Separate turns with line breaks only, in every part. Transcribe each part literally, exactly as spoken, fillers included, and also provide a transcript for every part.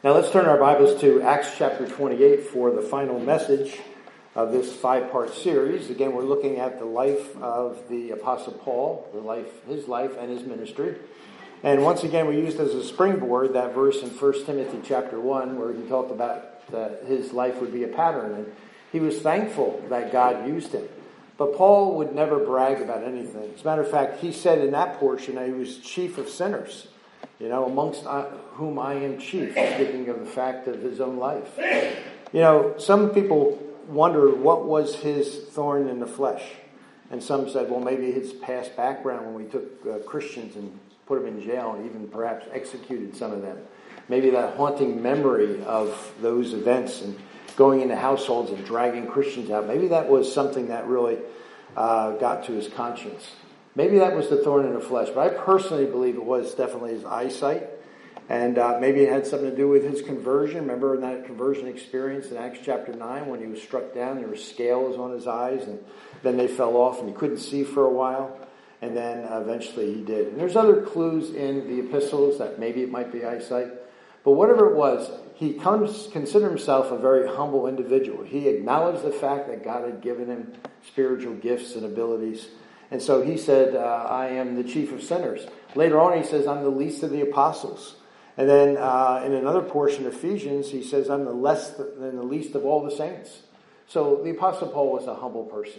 Now let's turn our Bibles to Acts chapter twenty-eight for the final message of this five-part series. Again, we're looking at the life of the Apostle Paul, the life, his life and his ministry. And once again, we used as a springboard that verse in First Timothy chapter one where he talked about that his life would be a pattern. And he was thankful that God used him. But Paul would never brag about anything. As a matter of fact, he said in that portion that he was chief of sinners. You know, amongst whom I am chief, speaking of the fact of his own life. You know, some people wonder what was his thorn in the flesh. And some said, well, maybe his past background when we took uh, Christians and put them in jail and even perhaps executed some of them. Maybe that haunting memory of those events and going into households and dragging Christians out. Maybe that was something that really uh, got to his conscience. Maybe that was the thorn in the flesh, but I personally believe it was definitely his eyesight. And uh, maybe it had something to do with his conversion. Remember in that conversion experience in Acts chapter nine when he was struck down, there were scales on his eyes, and then they fell off and he couldn't see for a while. And then eventually he did. And there's other clues in the epistles that maybe it might be eyesight. But whatever it was, he comes, considered himself a very humble individual. He acknowledged the fact that God had given him spiritual gifts and abilities. And so he said, uh, I am the chief of sinners. Later on, he says, I'm the least of the apostles. And then uh, in another portion of Ephesians, he says, I'm the less than the least of all the saints. So the Apostle Paul was a humble person.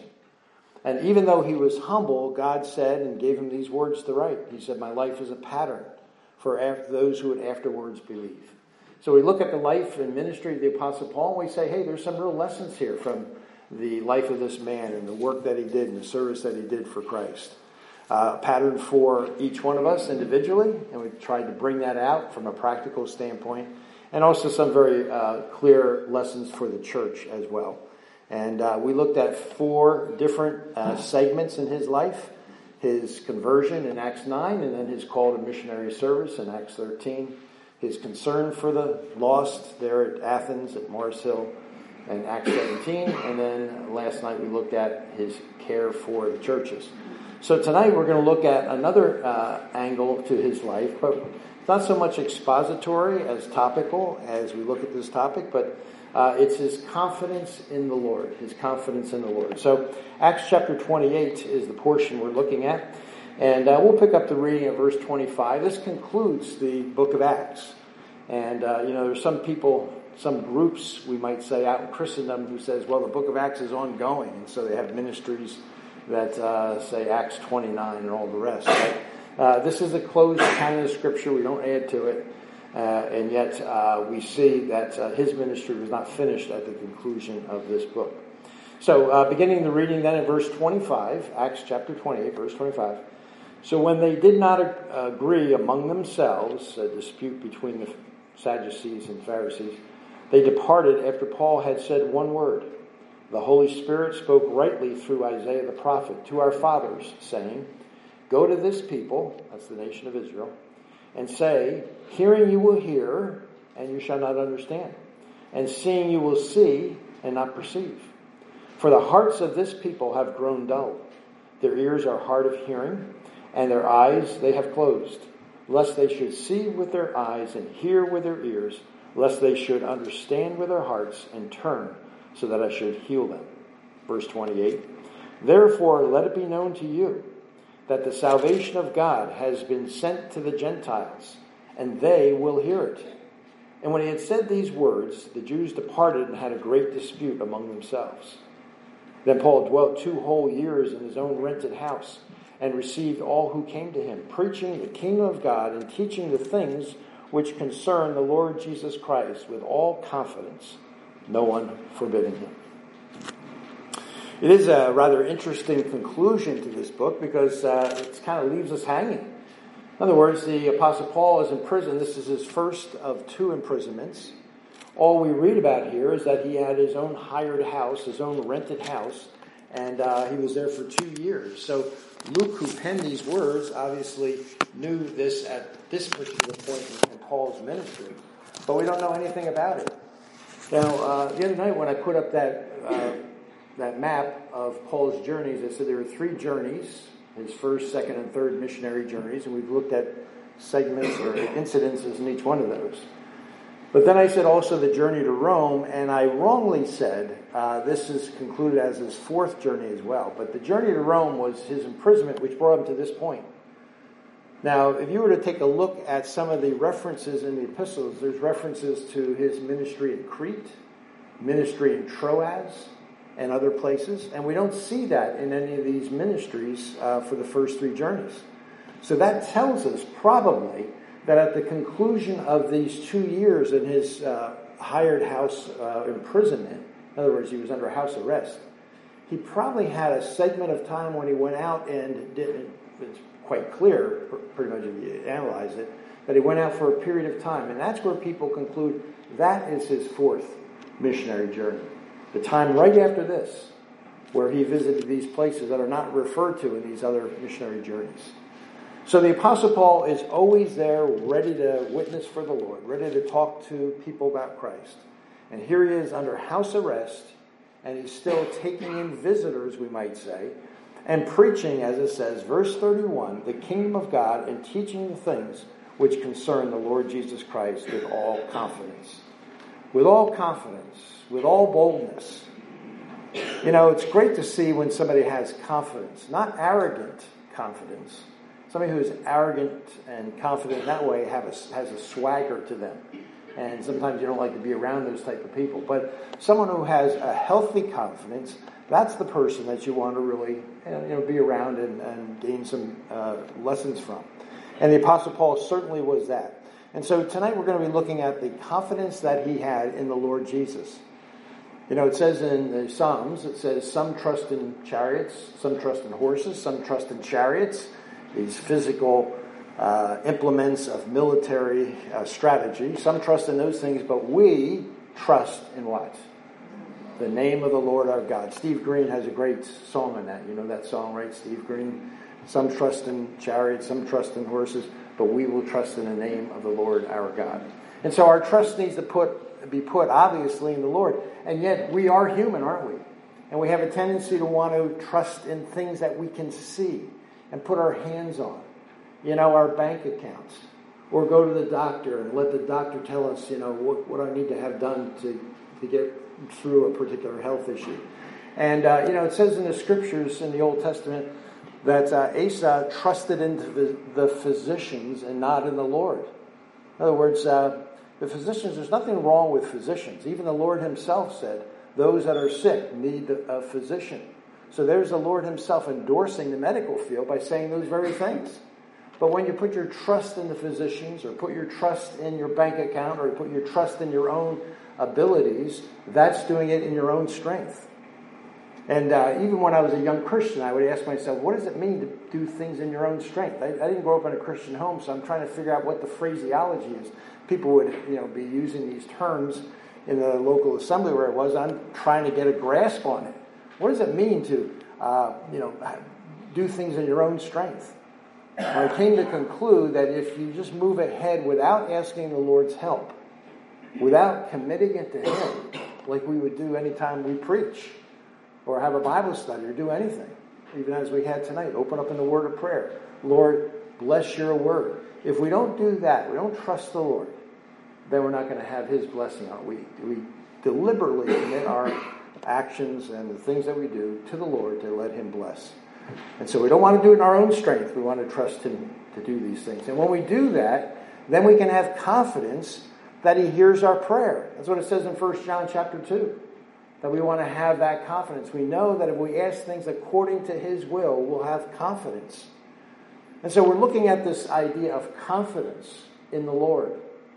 And even though he was humble, God said and gave him these words to write. He said, my life is a pattern for after those who would afterwards believe. So we look at the life and ministry of the Apostle Paul, and we say, hey, there's some real lessons here from the life of this man and the work that he did and the service that he did for Christ. Uh, a pattern for each one of us individually, and we tried to bring that out from a practical standpoint, and also some very uh, clear lessons for the church as well. And uh, we looked at four different uh, segments in his life: his conversion in Acts nine, and then his call to missionary service in Acts thirteen, his concern for the lost there at Athens, at Mars Hill, in Acts seventeen, and then last night we looked at his care for the churches. So tonight we're going to look at another uh, angle to his life, but it's not so much expository as topical as we look at this topic, but uh, it's his confidence in the Lord, his confidence in the Lord. So Acts chapter twenty-eight is the portion we're looking at, and uh, we'll pick up the reading at verse twenty-five. This concludes the book of Acts. And, uh, you know, there's some people, some groups, we might say, out in Christendom who says, well, the book of Acts is ongoing. And so they have ministries that uh, say Acts twenty-nine and all the rest. But, uh, this is a closed canon of Scripture. We don't add to it. Uh, and yet uh, we see that uh, his ministry was not finished at the conclusion of this book. So uh, beginning the reading then in verse twenty-five, Acts chapter twenty-eight, verse twenty-five. So when they did not agree among themselves, a dispute between the Sadducees and Pharisees, they departed after Paul had said one word. The Holy Spirit spoke rightly through Isaiah the prophet to our fathers, saying, go to this people, that's the nation of Israel, and say, hearing you will hear, and you shall not understand, and seeing you will see, and not perceive. For the hearts of this people have grown dull. Their ears are hard of hearing, and their eyes they have closed, lest they should see with their eyes and hear with their ears, lest they should understand with their hearts and turn, so that I should heal them. Verse twenty-eight. Therefore let it be known to you that the salvation of God has been sent to the Gentiles, and they will hear it. And when he had said these words, the Jews departed and had a great dispute among themselves. Then Paul dwelt two whole years in his own rented house, and received all who came to him, preaching the kingdom of God and teaching the things which concern the Lord Jesus Christ with all confidence, no one forbidding him. It is a rather interesting conclusion to this book because uh, it kind of leaves us hanging. In other words, the Apostle Paul is in prison. This is his first of two imprisonments. All we read about here is that he had his own hired house, his own rented house, and uh, he was there for two years. So Luke, who penned these words, obviously knew this at this particular point in Paul's ministry, but we don't know anything about it. Now, uh, the other night when I put up that uh, that map of Paul's journeys, I said there were three journeys, his first, second, and third missionary journeys, and we've looked at segments or incidences in each one of those. But then I said also the journey to Rome, and I wrongly said uh, this is concluded as his fourth journey as well. But the journey to Rome was his imprisonment, which brought him to this point. Now, if you were to take a look at some of the references in the epistles, there's references to his ministry in Crete, ministry in Troas, and other places. And we don't see that in any of these ministries uh, for the first three journeys. So that tells us probably that at the conclusion of these two years in his uh, hired house uh, imprisonment, in other words, he was under house arrest, he probably had a segment of time when he went out and did, it's quite clear, pretty much if you analyze it, that he went out for a period of time. And that's where people conclude that is his fourth missionary journey. The time right after this, where he visited these places that are not referred to in these other missionary journeys. So the Apostle Paul is always there, ready to witness for the Lord, ready to talk to people about Christ. And here he is under house arrest, and he's still taking in visitors, we might say, and preaching, as it says, verse thirty-one, the kingdom of God, and teaching the things which concern the Lord Jesus Christ with all confidence. With all confidence, with all boldness. You know, it's great to see when somebody has confidence, not arrogant confidence. Somebody who is arrogant and confident in that way have a, has a swagger to them. And sometimes you don't like to be around those type of people. But someone who has a healthy confidence, that's the person that you want to really you know, be around and, and gain some uh, lessons from. And the Apostle Paul certainly was that. And so tonight we're going to be looking at the confidence that he had in the Lord Jesus. You know, it says in the Psalms, it says, some trust in chariots, some trust in horses, some trust in chariots. These physical uh, implements of military uh, strategy. Some trust in those things, but we trust in what? The name of the Lord our God. Steve Green has a great song on that. You know that song, right, Steve Green? Some trust in chariots, some trust in horses, but we will trust in the name of the Lord our God. And so our trust needs to put be put, obviously, in the Lord. And yet, we are human, aren't we? And we have a tendency to want to trust in things that we can see and put our hands on, you know, our bank accounts, or go to the doctor and let the doctor tell us, you know, what, what I need to have done to, to get through a particular health issue. And, uh, you know, it says in the scriptures in the Old Testament that uh, Asa trusted in the, the physicians and not in the Lord. In other words, uh, the physicians, there's nothing wrong with physicians. Even the Lord himself said, those that are sick need a physician. So there's the Lord himself endorsing the medical field by saying those very things. But when you put your trust in the physicians, or put your trust in your bank account, or put your trust in your own abilities, that's doing it in your own strength. And uh, even when I was a young Christian, I would ask myself, what does it mean to do things in your own strength? I, I didn't grow up in a Christian home, so I'm trying to figure out what the phraseology is. People would, you know, be using these terms in the local assembly where I was. I'm trying to get a grasp on it. What does it mean to, uh, you know, do things in your own strength? And I came to conclude that if you just move ahead without asking the Lord's help, without committing it to Him, like we would do anytime we preach, or have a Bible study, or do anything, even as we had tonight, open up in the word of prayer. Lord, bless your word. If we don't do that, we don't trust the Lord, then we're not going to have His blessing on it. We, we deliberately commit our actions and the things that we do to the Lord to let Him bless. And so we don't want to do it in our own strength. We want to trust Him to do these things. And when we do that, then we can have confidence that He hears our prayer. That's what it says in First John chapter two. That we want to have that confidence. We know that if we ask things according to His will, we'll have confidence. And so we're looking at this idea of confidence in the Lord.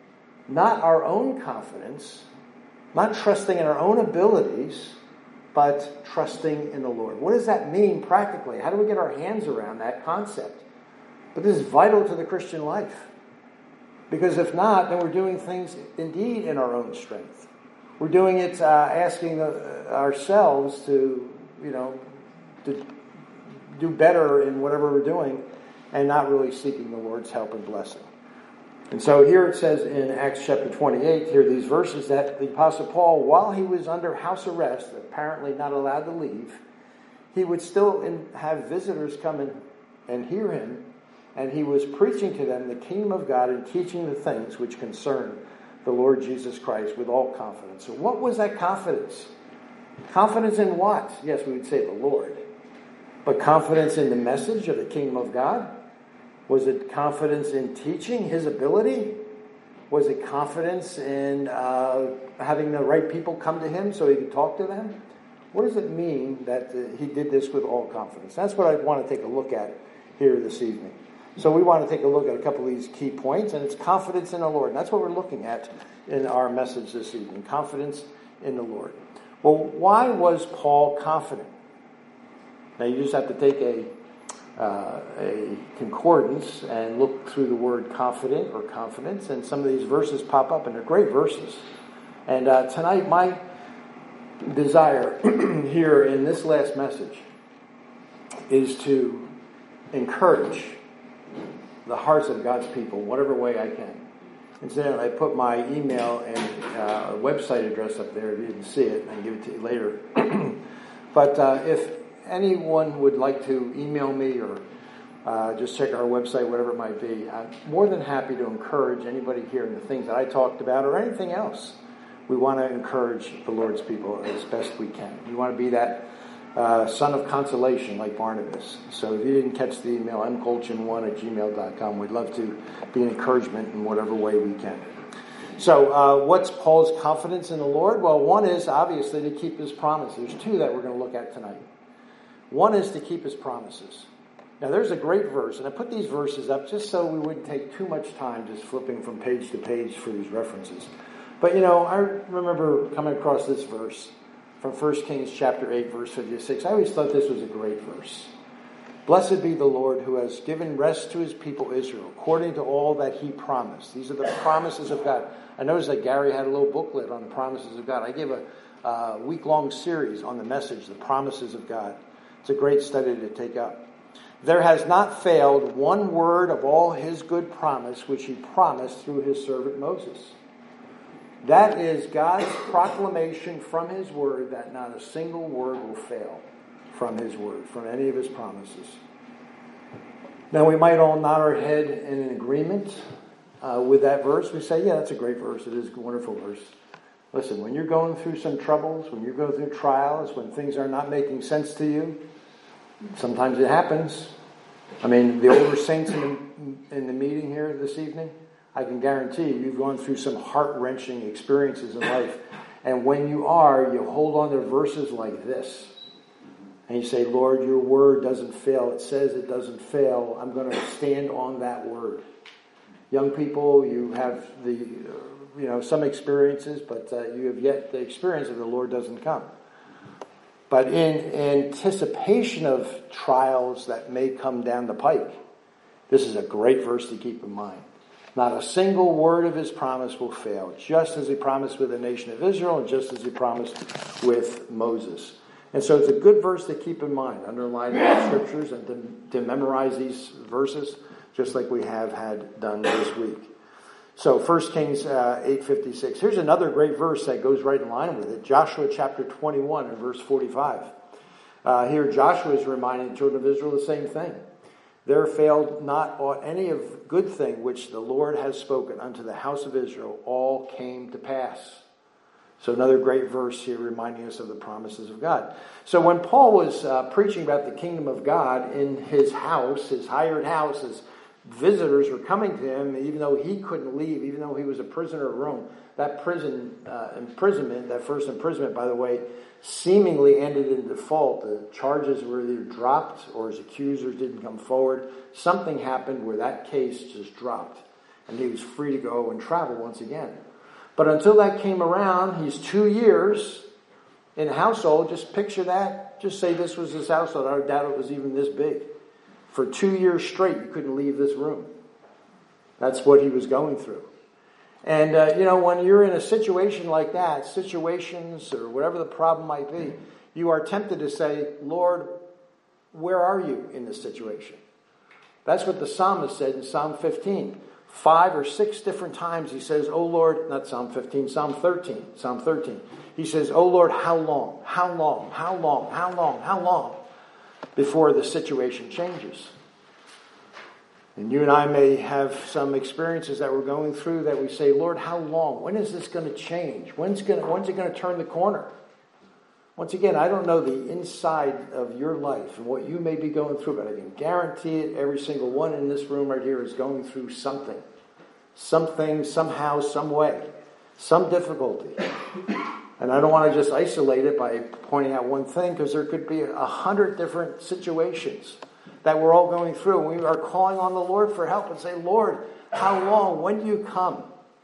Not our own confidence, not trusting in our own abilities, but trusting in the Lord. What does that mean practically? How do we get our hands around that concept? But this is vital to the Christian life. Because if not, then we're doing things indeed in our own strength. We're doing it uh, asking the, ourselves to, you know, to do better in whatever we're doing and not really seeking the Lord's help and blessing. And so here it says in Acts chapter twenty-eight, here these verses, that the Apostle Paul, while he was under house arrest, apparently not allowed to leave, he would still in, have visitors come in and hear him, and he was preaching to them the kingdom of God and teaching the things which concern the Lord Jesus Christ with all confidence. So what was that confidence? Confidence in what? Yes, we would say the Lord. But confidence in the message of the kingdom of God? Was it confidence in teaching his ability? Was it confidence in uh, having the right people come to him so he could talk to them? What does it mean that uh, he did this with all confidence? That's what I want to take a look at here this evening. So we want to take a look at a couple of these key points, and it's confidence in the Lord. And that's what we're looking at in our message this evening, confidence in the Lord. Well, why was Paul confident? Now you just have to take a Uh, a concordance and look through the word confident or confidence, and some of these verses pop up, and they're great verses. And uh, tonight, my desire here in this last message is to encourage the hearts of God's people, whatever way I can. Incidentally, I put my email and uh, website address up there. If you didn't see it, I can give it to you later. But uh, if anyone would like to email me or uh, just check our website, whatever it might be, I'm more than happy to encourage anybody here in the things that I talked about or anything else. We want to encourage the Lord's people as best we can. We want to be that uh, son of consolation like Barnabas. So if you didn't catch the email, m colchin one at gmail dot com. We'd love to be an encouragement in whatever way we can. So uh, what's Paul's confidence in the Lord? Well, one is obviously to keep his promise. There's two that we're going to look at tonight. One is to keep his promises. Now there's a great verse, and I put these verses up just so we wouldn't take too much time just flipping from page to page for these references. But you know, I remember coming across this verse from First Kings chapter eight, verse fifty-six. I always thought this was a great verse. Blessed be the Lord who has given rest to his people Israel, according to all that he promised. These are the promises of God. I noticed that Gary had a little booklet on the promises of God. I gave a uh, week-long series on the message, the promises of God. It's a great study to take up. There has not failed one word of all his good promise, which he promised through his servant Moses. That is God's proclamation from his word that not a single word will fail from his word, from any of his promises. Now we might all nod our head in agreement uh, with that verse. We say, yeah, that's a great verse. It is a wonderful verse. Listen, when you're going through some troubles, when you're going through trials, when things are not making sense to you, sometimes it happens. I mean, the older saints in the, in the meeting here this evening, I can guarantee you, you've gone through some heart-wrenching experiences in life. And when you are, you hold on to verses like this. And you say, Lord, your word doesn't fail. It says it doesn't fail. I'm going to stand on that word. Young people, you have the... Uh, you know, some experiences, but uh, you have yet the experience of the Lord doesn't come. But in anticipation of trials that may come down the pike, this is a great verse to keep in mind. Not a single word of his promise will fail, just as he promised with the nation of Israel and just as he promised with Moses. And so it's a good verse to keep in mind, underline the scriptures and to, to memorize these verses, just like we have had done this week. So First Kings uh, eight fifty-six. Here's another great verse that goes right in line with it. Joshua chapter twenty-one and verse forty-five. Uh, here Joshua is reminding the children of Israel the same thing. There failed not aught any of good thing which the Lord has spoken unto the house of Israel. All came to pass. So another great verse here reminding us of the promises of God. So when Paul was uh, preaching about the kingdom of God in his house, his hired house, his visitors were coming to him, even though he couldn't leave, even though he was a prisoner of Rome. That prison uh, imprisonment, that first imprisonment, by the way, seemingly ended in default. The charges were either dropped or his accusers didn't come forward. Something happened where that case just dropped, and he was free to go and travel once again. But until that came around, he's two years in a household. Just picture that. Just say this was his household. I doubt it was even this big. For two years straight, you couldn't leave this room. That's what he was going through. And, uh, you know, when you're in a situation like that, situations or whatever the problem might be, you are tempted to say, Lord, where are you in this situation? That's what the psalmist said in Psalm fifteen. Five or six different times he says, oh Lord, not Psalm fifteen, Psalm thirteen, Psalm thirteen. He says, oh Lord, how long, how long, how long, how long, how long before the situation changes? And you and I may have some experiences that we're going through that we say, Lord, how long? When is this going to change? When's, going to, when's it going to turn the corner? Once again, I don't know the inside of your life and what you may be going through, but I can guarantee it, every single one in this room right here is going through something. Something, somehow, some way. Some difficulty. And I don't want to just isolate it by pointing out one thing, because there could be a hundred different situations that we're all going through. We are calling on the Lord for help and say, Lord, how long? When do you come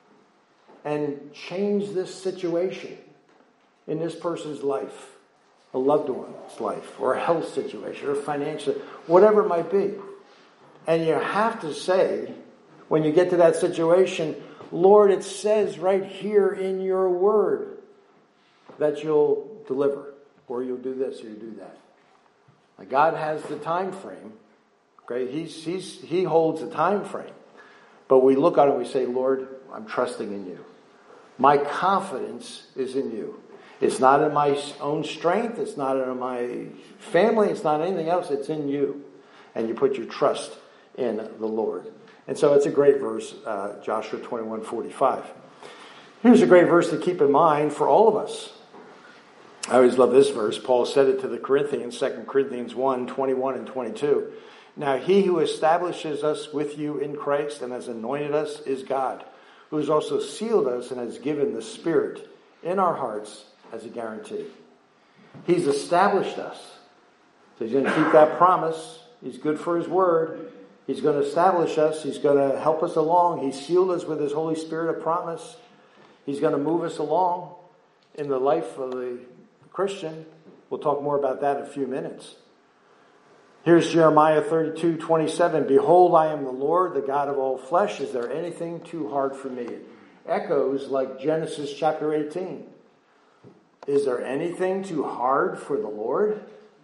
and change this situation in this person's life, a loved one's life, or a health situation, or financial, whatever it might be. And you have to say, when you get to that situation, Lord, it says right here in your word that you'll deliver, or you'll do this, or you do that. Now, God has the time frame. Okay, he's, he's, he holds the time frame. But we look at it and we say, Lord, I'm trusting in you. My confidence is in you. It's not in my own strength. It's not in my family. It's not anything else. It's in you. And you put your trust in the Lord. And so it's a great verse, uh, Joshua twenty-one forty-five. Here's a great verse to keep in mind for all of us. I always love this verse. Paul said it to the Corinthians, Second Corinthians one, twenty-one and twenty-two. Now he who establishes us with you in Christ and has anointed us is God, who has also sealed us and has given the Spirit in our hearts as a guarantee. He's established us. So he's going to keep that promise. He's good for his word. He's going to establish us. He's going to help us along. He's sealed us with his Holy Spirit of promise. He's going to move us along in the life of the Christian. We'll talk more about that in a few minutes. Here's Jeremiah thirty-two twenty-seven. Behold, I am the Lord, the God of all flesh. Is there anything too hard for me? It echoes like Genesis chapter eighteen. Is there anything too hard for the Lord?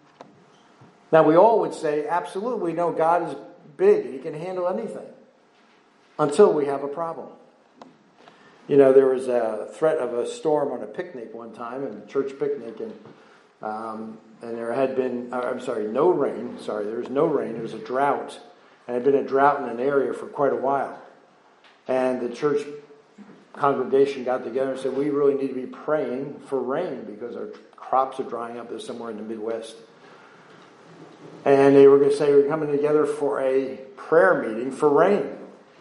Now, we all would say, absolutely, we know God is big and he can handle anything. Until we have a problem. You know, there was a threat of a storm on a picnic one time, a church picnic, and um, and there had been, I'm sorry, no rain. Sorry, there was no rain. There was a drought. And it had been a drought in an area for quite a while. And the church congregation got together and said, we really need to be praying for rain because our crops are drying up. There somewhere in the Midwest. And they were going to say, we're coming together for a prayer meeting for rain.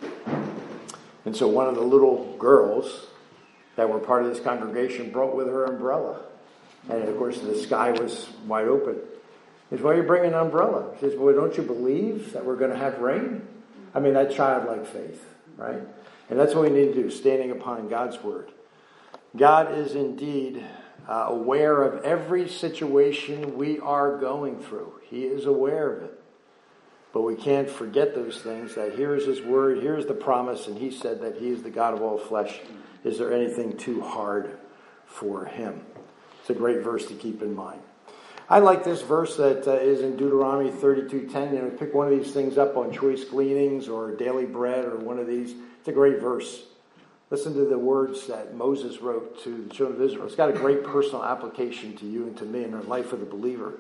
And so one of the little girls that were part of this congregation brought with her umbrella. And of course the sky was wide open. He says, why are you bringing an umbrella? She says, well, don't you believe that we're going to have rain? I mean, that childlike faith, right? And that's what we need to do, standing upon God's word. God is indeed uh, aware of every situation we are going through. He is aware of it. But we can't forget those things, that here's his word, here's the promise, and he said that he is the God of all flesh. Is there anything too hard for him? It's a great verse to keep in mind. I like this verse that uh, is in Deuteronomy thirty-two ten. You know, pick one of these things up on Choice Gleanings or Daily Bread or one of these. It's a great verse. Listen to the words that Moses wrote to the children of Israel. It's got a great personal application to you and to me in the life of the believer.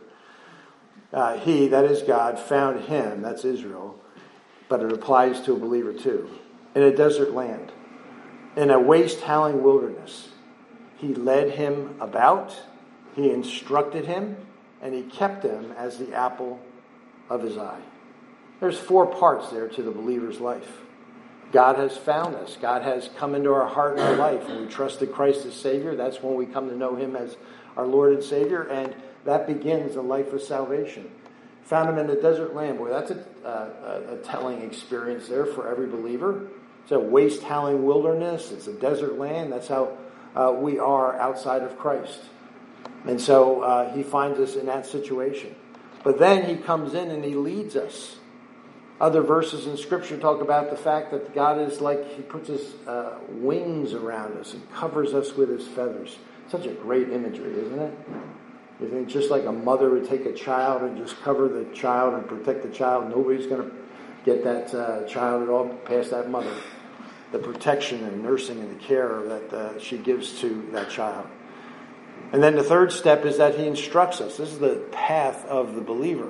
Uh, he, that is God, found him, that's Israel, but it applies to a believer too, in a desert land, in a waste-howling wilderness. He led him about, he instructed him, and he kept him as the apple of his eye. There's four parts there to the believer's life. God has found us. God has come into our heart and our life. When we trusted Christ as Savior, that's when we come to know him as our Lord and Savior, and that begins a life of salvation. Found him in the desert land. Boy, that's a, a, a telling experience there for every believer. It's a waste-howling wilderness. It's a desert land. That's how uh, we are outside of Christ. And so uh, he finds us in that situation. But then he comes in and he leads us. Other verses in Scripture talk about the fact that God is like, he puts his uh, wings around us and covers us with his feathers. Such a great imagery, isn't it? You think just like a mother would take a child and just cover the child and protect the child. Nobody's going to get that uh, child at all past that mother. The protection and nursing and the care that uh, she gives to that child. And then the third step is that he instructs us. This is the path of the believer.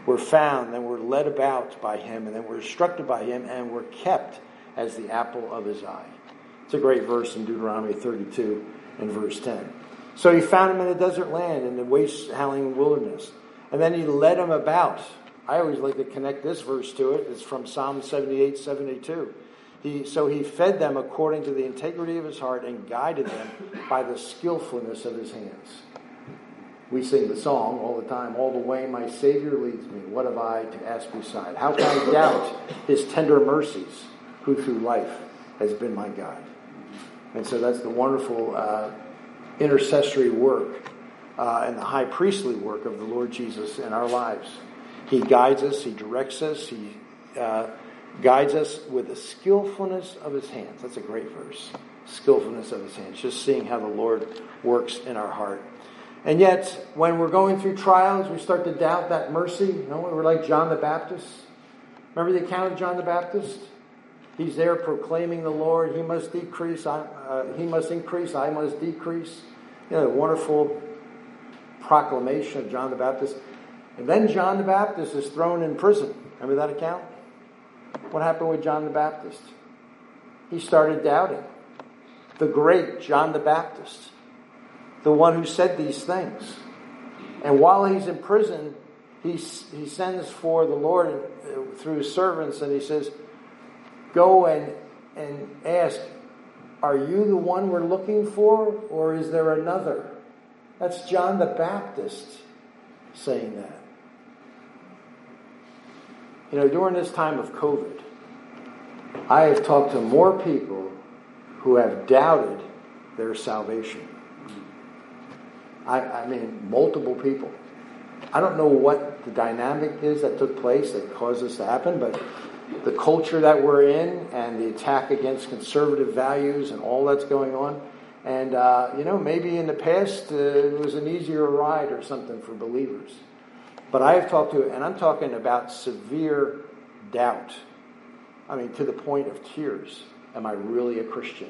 were found, then were led about by him, and then were instructed by him, and were kept as the apple of his eye. It's a great verse in Deuteronomy thirty-two and verse ten. So he found him in the desert land, in the waste-howling wilderness. And then he led him about. I always like to connect this verse to it. It's from Psalm seventy-eight, seventy-two. He, so he fed them according to the integrity of his heart and guided them by the skillfulness of his hands. We sing the song all the time, all the way my Savior leads me. What have I to ask beside? How can I doubt his tender mercies, who through life has been my guide? And so that's the wonderful uh, intercessory work uh, and the high priestly work of the Lord Jesus in our lives. He guides us, he directs us, he uh, guides us with the skillfulness of his hands. That's a great verse. Skillfulness of his hands. Just seeing how the Lord works in our heart. And yet, when we're going through trials, we start to doubt that mercy. You know, we're like John the Baptist. Remember the account of John the Baptist? He's there proclaiming the Lord. He must decrease. I, uh, he must increase. I must decrease. You know, the wonderful proclamation of John the Baptist. And then John the Baptist is thrown in prison. Remember that account? What happened with John the Baptist? He started doubting. The great John the Baptist. The one who said these things. And while he's in prison, he, he sends for the Lord through his servants, and he says, go and, and ask, are you the one we're looking for, or is there another? That's John the Baptist saying that. You know, during this time of COVID, I have talked to more people who have doubted their salvation. I, I mean, multiple people. I don't know what the dynamic is that took place that caused this to happen, but the culture that we're in and the attack against conservative values and all that's going on. And, uh, you know, maybe in the past uh, it was an easier ride or something for believers. But I have talked to, and I'm talking about severe doubt. I mean, to the point of tears. Am I really a Christian?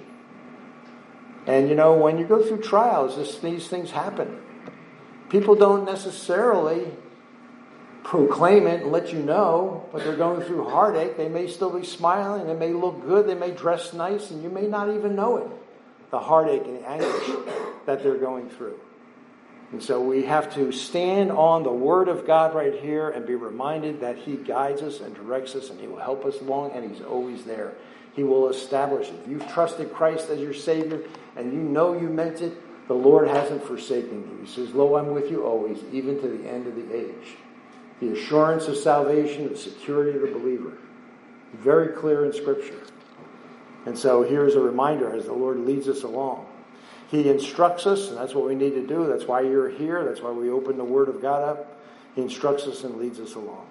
And, you know, when you go through trials, this, these things happen. People don't necessarily proclaim it and let you know, but they're going through heartache. They may still be smiling. They may look good. They may dress nice, and you may not even know it. The heartache and the anguish that they're going through. And so we have to stand on the Word of God right here and be reminded that He guides us and directs us, and He will help us along, and He's always there. He will establish it. If you've trusted Christ as your Savior and you know you meant it, the Lord hasn't forsaken you. He says, lo, I'm with you always, even to the end of the age. The assurance of salvation, the security of the believer. Very clear in Scripture. And so here's a reminder as the Lord leads us along. He instructs us, and that's what we need to do. That's why you're here. That's why we open the Word of God up. He instructs us and leads us along.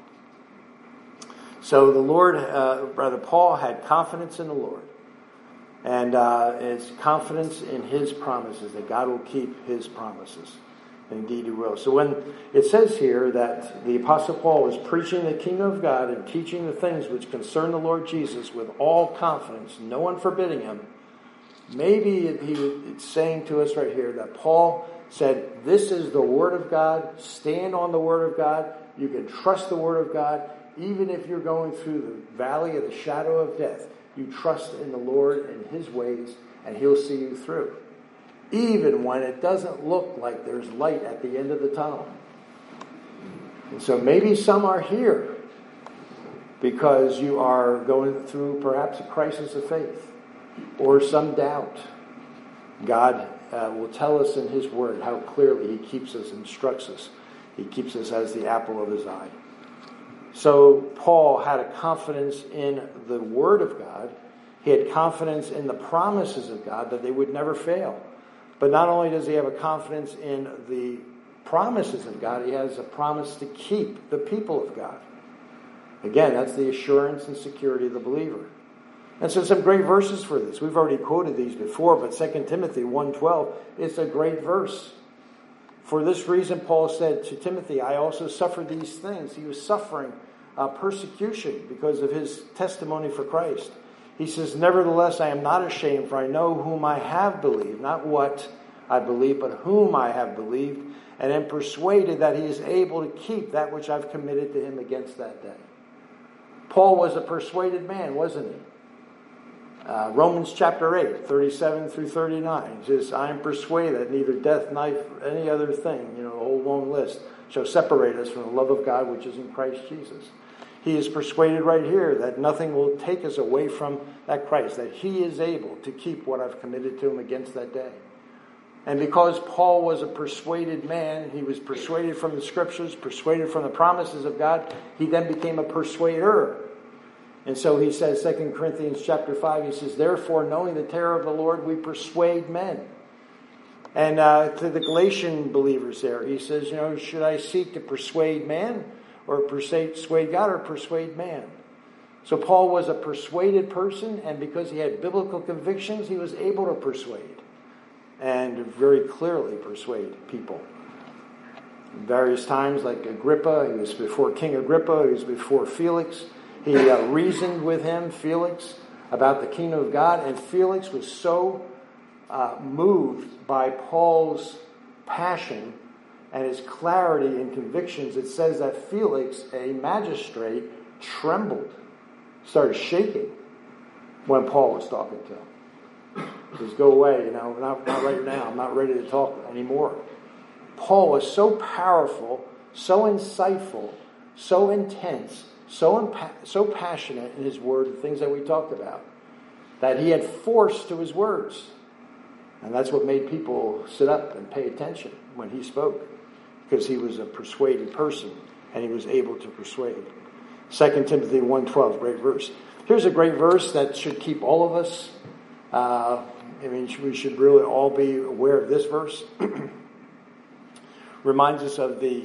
So the Lord, uh, Brother Paul had confidence in the Lord. And uh, it's confidence in His promises, that God will keep His promises. Indeed He will. So when it says here that the Apostle Paul was preaching the kingdom of God and teaching the things which concern the Lord Jesus with all confidence, no one forbidding him, maybe he, it's saying to us right here that Paul said, this is the Word of God. Stand on the Word of God. You can trust the Word of God. Even if you're going through the valley of the shadow of death, you trust in the Lord and His ways, and He'll see you through. Even when it doesn't look like there's light at the end of the tunnel. And so maybe some are here because you are going through perhaps a crisis of faith or some doubt. God uh, will tell us in His Word how clearly He keeps us, instructs us. He keeps us as the apple of His eye. So Paul had a confidence in the Word of God. He had confidence in the promises of God that they would never fail. But not only does he have a confidence in the promises of God, he has a promise to keep the people of God. Again, that's the assurance and security of the believer. And so some great verses for this. We've already quoted these before, but Second Timothy one twelve is a great verse. For this reason, Paul said to Timothy, I also suffered these things. He was suffering uh, persecution because of his testimony for Christ. He says, nevertheless, I am not ashamed, for I know whom I have believed, not what I believe, but whom I have believed, and am persuaded that he is able to keep that which I've committed to him against that day. Paul was a persuaded man, wasn't he? Uh, Romans chapter eight, thirty-seven through thirty-nine says, I am persuaded that neither death, life, any other thing, you know, the whole long list, shall separate us from the love of God which is in Christ Jesus. He is persuaded right here that nothing will take us away from that Christ, that he is able to keep what I've committed to him against that day. And because Paul was a persuaded man, he was persuaded from the scriptures, persuaded from the promises of God, he then became a persuader. And so he says, Second Corinthians chapter five, he says, therefore, knowing the terror of the Lord, we persuade men. And uh, to the Galatian believers there, he says, you know, should I seek to persuade man or persuade God or persuade man? So Paul was a persuaded person, and because he had biblical convictions, he was able to persuade and very clearly persuade people. Various times, like Agrippa, he was before King Agrippa, he was before Felix. He uh, reasoned with him, Felix, about the kingdom of God, and Felix was so uh, moved by Paul's passion and his clarity and convictions, it says that Felix, a magistrate, trembled, started shaking when Paul was talking to him. He says, go away, you know, not, not right now, I'm not ready to talk anymore. Paul was so powerful, so insightful, so intense, so impa- so passionate in his word, the things that we talked about, that he had force to his words. And that's what made people sit up and pay attention when he spoke, because he was a persuaded person and he was able to persuade. Second Timothy one twelve, great verse. Here's a great verse that should keep all of us, uh, I mean, we should really all be aware of this verse. Reminds us of the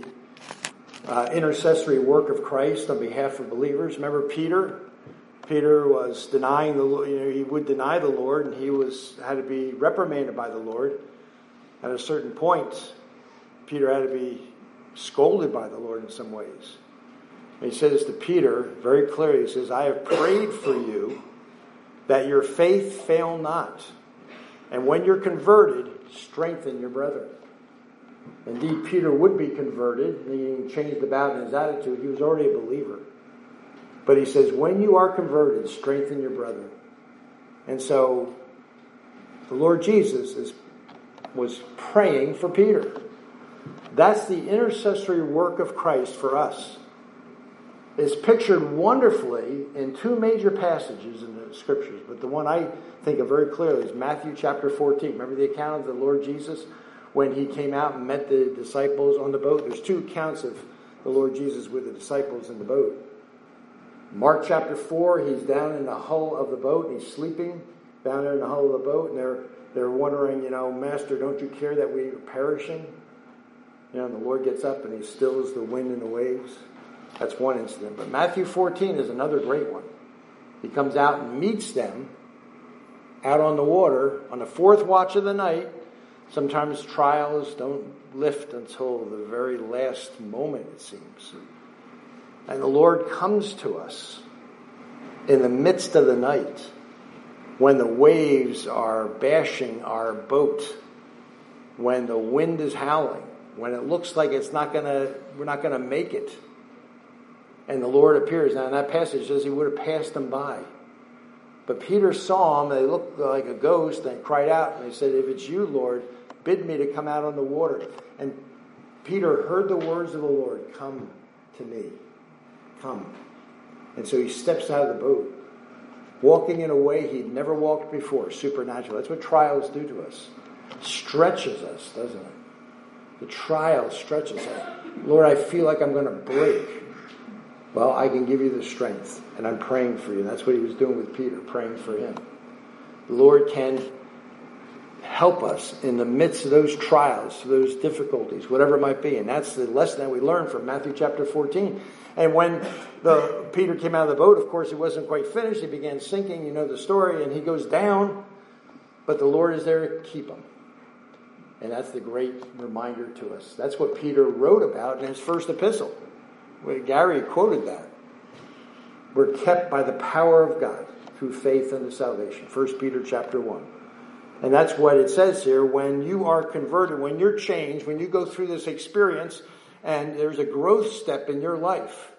uh, intercessory work of Christ on behalf of believers. Remember Peter? Peter was denying the Lord, you know, he would deny the Lord, and he was had to be reprimanded by the Lord. At a certain point, Peter had to be scolded by the Lord in some ways. And he says to Peter very clearly, he says, I have prayed for you that your faith fail not. And when you're converted, strengthen your brethren. Indeed, Peter would be converted. He changed about in his attitude. He was already a believer. But he says, when you are converted, strengthen your brethren. And so the Lord Jesus is, was praying for Peter. That's the intercessory work of Christ for us. It's pictured wonderfully in two major passages in the scriptures. But the one I think of very clearly is Matthew chapter fourteen. Remember the account of the Lord Jesus when he came out and met the disciples on the boat? There's two accounts of the Lord Jesus with the disciples in the boat. Mark chapter four, he's down in the hull of the boat, and he's sleeping down there in the hull of the boat, and they're they're wondering, you know, Master, don't you care that we are perishing? You know, and the Lord gets up and he stills the wind and the waves. That's one incident. But Matthew fourteen is another great one. He comes out and meets them out on the water on the fourth watch of the night. Sometimes trials don't lift until the very last moment, it seems. And the Lord comes to us in the midst of the night when the waves are bashing our boat, when the wind is howling, when it looks like it's not gonna, we're not going to make it. And the Lord appears. Now in that passage says he would have passed them by. But Peter saw him, and they looked like a ghost, and cried out, and he said, if it's you, Lord, bid me to come out on the water. And Peter heard the words of the Lord, come to me. Come. And so he steps out of the boat, walking in a way he'd never walked before, supernatural. That's what trials do to us. Stretches us, doesn't it? The trial stretches us. Lord, I feel like I'm going to break. Well, I can give you the strength, and I'm praying for you. And that's what he was doing with Peter, praying for him. The Lord can help us in the midst of those trials, those difficulties, whatever it might be. And that's the lesson that we learn from Matthew chapter fourteen. And when the Peter came out of the boat, of course, he wasn't quite finished. He began sinking. You know the story. And he goes down. But the Lord is there to keep him. And that's the great reminder to us. That's what Peter wrote about in his first epistle. Gary quoted that. We're kept by the power of God through faith unto salvation. First Peter chapter one. And that's what it says here. When you are converted, when you're changed, when you go through this experience and there's a growth step in your life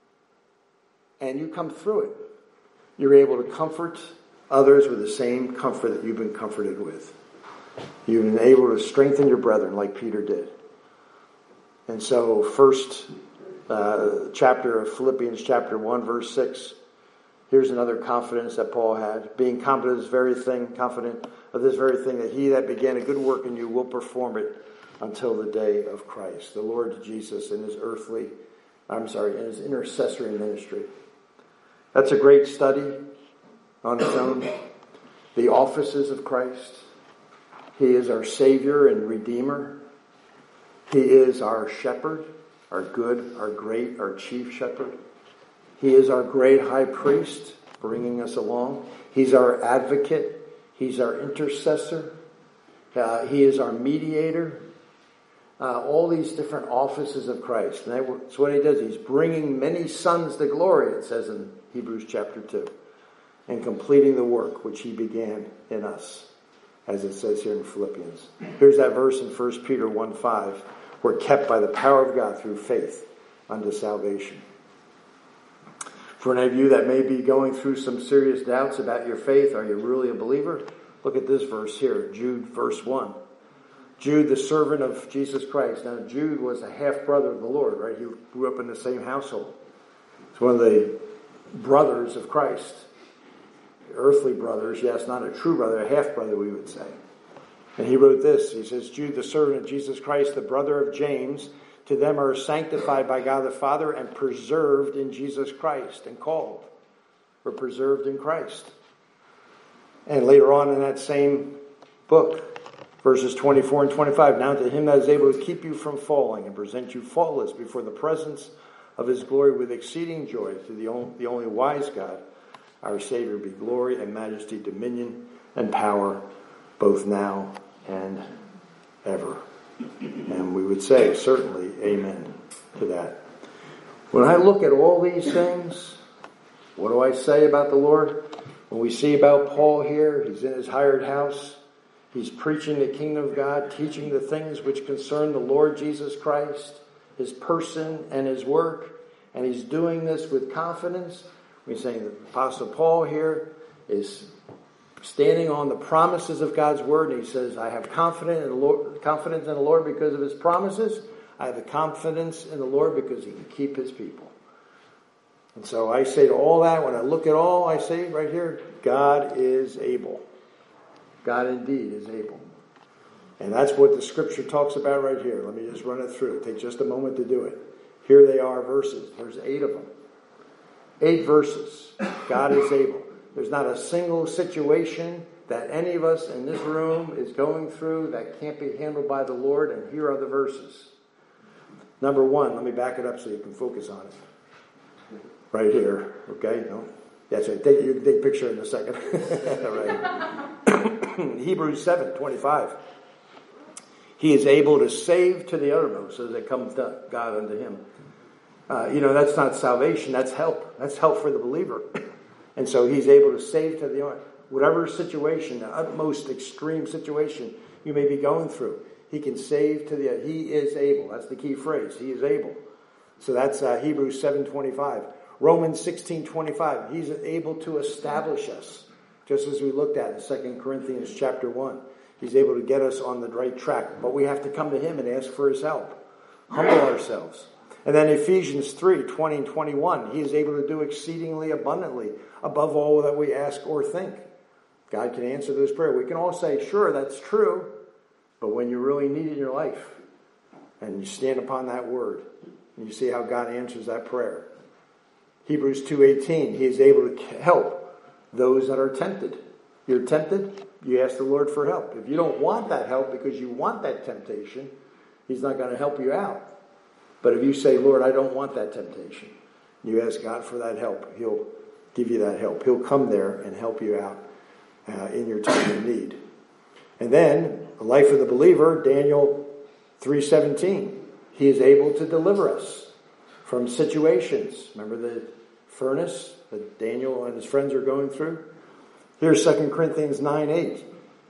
and you come through it, you're able to comfort others with the same comfort that you've been comforted with. You've been able to strengthen your brethren like Peter did. And so first uh, chapter of Philippians chapter one, verse six, here's another confidence that Paul had. Being confident of this very thing, confident of this very thing, that he that began a good work in you will perform it until the day of Christ. The Lord Jesus in his earthly, I'm sorry, in his intercessory ministry. That's a great study on its own. The offices of Christ. He is our Savior and Redeemer. He is our shepherd, our good, our great, our chief shepherd. He is our great high priest, bringing us along. He's our advocate. He's our intercessor. Uh, he is our mediator. Uh, all these different offices of Christ. And that's what he does. He's bringing many sons to glory, it says in Hebrews chapter two. And completing the work which he began in us, as it says here in Philippians. Here's that verse in First Peter one five. We're kept by the power of God through faith unto salvation. For any of you that may be going through some serious doubts about your faith, are you really a believer? Look at this verse here, Jude verse one. Jude, the servant of Jesus Christ. Now, Jude was a half-brother of the Lord, right? He grew up in the same household. He's one of the brothers of Christ. Earthly brothers, yes, not a true brother, a half-brother, we would say. And he wrote this. He says, Jude, the servant of Jesus Christ, the brother of James, to them are sanctified by God the Father and preserved in Jesus Christ and called. We're preserved in Christ. And later on in that same book, verses twenty-four and twenty-five, now to him that is able to keep you from falling and present you faultless before the presence of his glory with exceeding joy, to the only, the only wise God, our Savior, be glory and majesty, dominion and power, both now and ever. And we would say, certainly, amen to that. When I look at all these things, what do I say about the Lord? When we see about Paul here, he's in his hired house. He's preaching the kingdom of God, teaching the things which concern the Lord Jesus Christ, his person and his work. And he's doing this with confidence. We're saying that Apostle Paul here is standing on the promises of God's word. And he says, I have confidence in the Lord, confidence in the Lord because of his promises. I have the confidence in the Lord because he can keep his people. And so I say to all that, when I look at all, I say right here, God is able. God indeed is able. And that's what the scripture talks about right here. Let me just run it through. Take just a moment to do it. Here they are, verses. There's eight of them. Eight verses. God is able. There's not a single situation that any of us in this room is going through that can't be handled by the Lord. And here are the verses. Number one, let me back it up so you can focus on it. Right here. Okay? No? That's right. Take, you can take a picture in a second. Right. Hebrews seven twenty-five. He is able to save to the uttermost as it comes to God unto him. Uh, you know, that's not salvation. That's help. That's help for the believer. And so he's able to save to the whatever situation, the utmost extreme situation you may be going through. He can save to the. He is able. That's the key phrase. He is able. So that's uh, Hebrews seven twenty-five. Romans sixteen twenty-five. He's able to establish us, just as we looked at in Second Corinthians chapter one. He's able to get us on the right track, but we have to come to him and ask for his help. Humble ourselves. And then Ephesians three twenty and twenty-one. He is able to do exceedingly abundantly above all that we ask or think. God can answer those prayers. We can all say, sure, that's true. But when you really need it in your life, and you stand upon that word, and you see how God answers that prayer. Hebrews two eighteen. He is able to help those that are tempted. You're tempted, you ask the Lord for help. If you don't want that help because you want that temptation, he's not going to help you out. But if you say, Lord, I don't want that temptation, you ask God for that help, he'll give you that help. He'll come there and help you out uh, in your time of need. And then, the life of the believer, Daniel three seventeen. He is able to deliver us from situations. Remember the furnace that Daniel and his friends are going through? Here's Second Corinthians nine eight.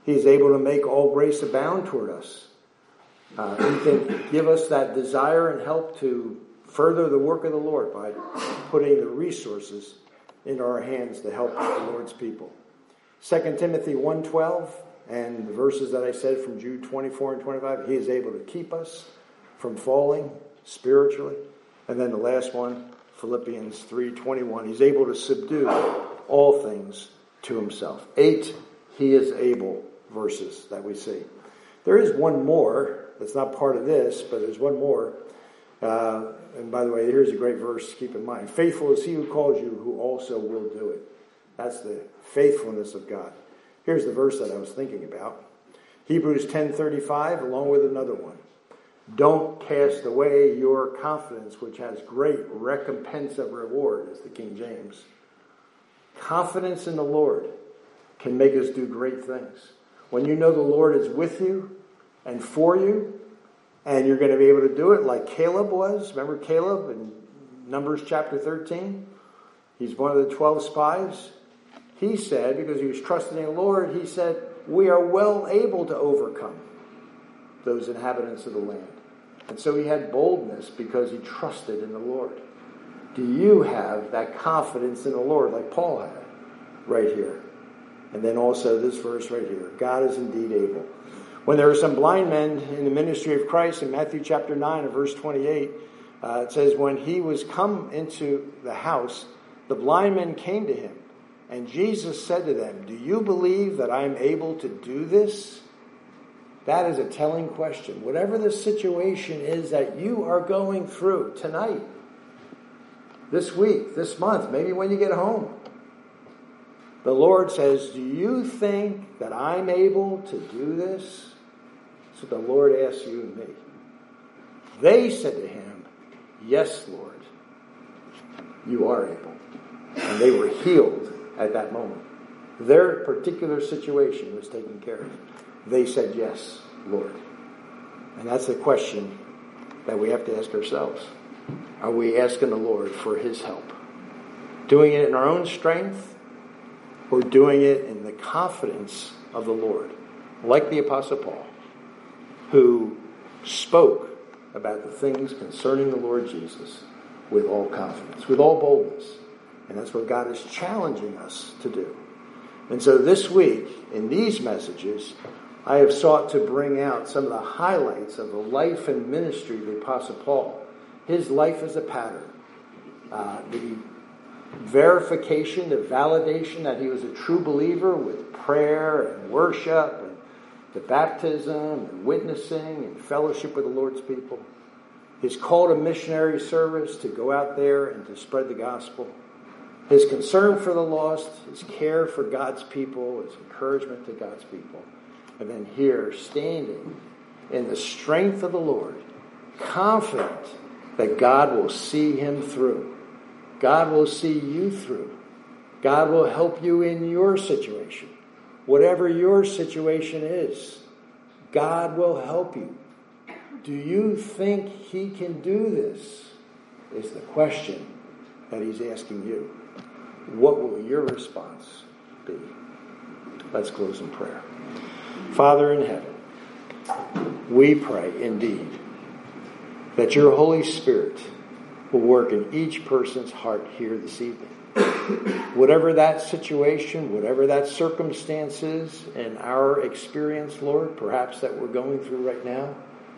He is able to make all grace abound toward us. Uh, he can give us that desire and help to further the work of the Lord by putting the resources in our hands to help the Lord's people. Second Timothy one twelve and the verses that I said from Jude twenty-four and twenty-five, he is able to keep us from falling spiritually. And then the last one, Philippians three twenty-one, he's able to subdue all things to himself. Eight, he is able verses that we see. There is one more that's not part of this, but there's one more. Uh, and by the way, here's a great verse to keep in mind. Faithful is he who calls you, who also will do it. That's the faithfulness of God. Here's the verse that I was thinking about. Hebrews ten thirty-five, along with another one. Don't cast away your confidence, which has great recompense of reward, as the King James. Confidence in the Lord can make us do great things. When you know the Lord is with you and for you, and you're going to be able to do it like Caleb was. Remember Caleb in Numbers chapter thirteen? He's one of the twelve spies. He said, because he was trusting in the Lord, he said, we are well able to overcome those inhabitants of the land. And so he had boldness because he trusted in the Lord. Do you have that confidence in the Lord like Paul had right here? And then also this verse right here. God is indeed able. When there were some blind men in the ministry of Christ in Matthew chapter nine and verse twenty-eight, uh, it says, when he was come into the house, the blind men came to him. And Jesus said to them, do you believe that I am able to do this? That is a telling question. Whatever the situation is that you are going through tonight, this week, this month, maybe when you get home, the Lord says, do you think that I'm able to do this? That's what the Lord asks you and me. They said to him, yes, Lord, you are able. And they were healed at that moment. Their particular situation was taken care of. They said, yes, Lord. And that's the question that we have to ask ourselves. Are we asking the Lord for his help? Doing it in our own strength or doing it in the confidence of the Lord? Like the Apostle Paul, who spoke about the things concerning the Lord Jesus with all confidence, with all boldness. And that's what God is challenging us to do. And so this week, in these messages, I have sought to bring out some of the highlights of the life and ministry of the Apostle Paul. His life as a pattern. Uh, the verification, the validation that he was a true believer with prayer and worship and the baptism and witnessing and fellowship with the Lord's people. His call to missionary service to go out there and to spread the gospel. His concern for the lost, his care for God's people, his encouragement to God's people. And then here, standing in the strength of the Lord, confident that God will see him through. God will see you through. God will help you in your situation. Whatever your situation is, God will help you. Do you think he can do this? Is the question that he's asking you. What will your response be? Let's close in prayer. Father in heaven, we pray indeed that your Holy Spirit will work in each person's heart here this evening. Whatever that situation, whatever that circumstance is in our experience, Lord, perhaps that we're going through right now,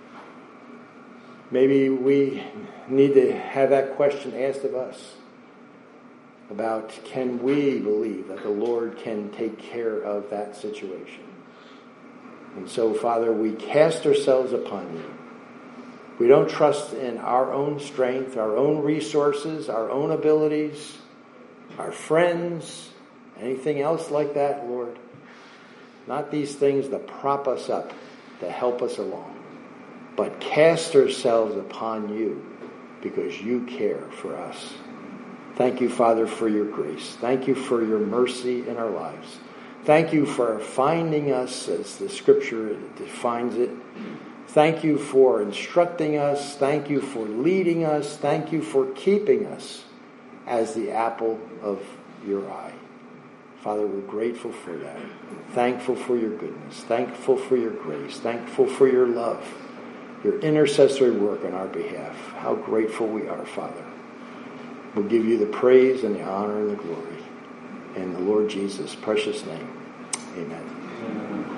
maybe we need to have that question asked of us about, can we believe that the Lord can take care of that situation? And so, Father, we cast ourselves upon you. We don't trust in our own strength, our own resources, our own abilities, our friends, anything else like that, Lord. Not these things that prop us up, to help us along, but cast ourselves upon you because you care for us. Thank you, Father, for your grace. Thank you for your mercy in our lives. Thank you for finding us as the Scripture defines it. Thank you for instructing us. Thank you for leading us. Thank you for keeping us as the apple of your eye. Father, we're grateful for that. Thankful for your goodness. Thankful for your grace. Thankful for your love. Your intercessory work on our behalf. How grateful we are, Father. We'll give you the praise and the honor and the glory. In the Lord Jesus' precious name. Amen. Amen.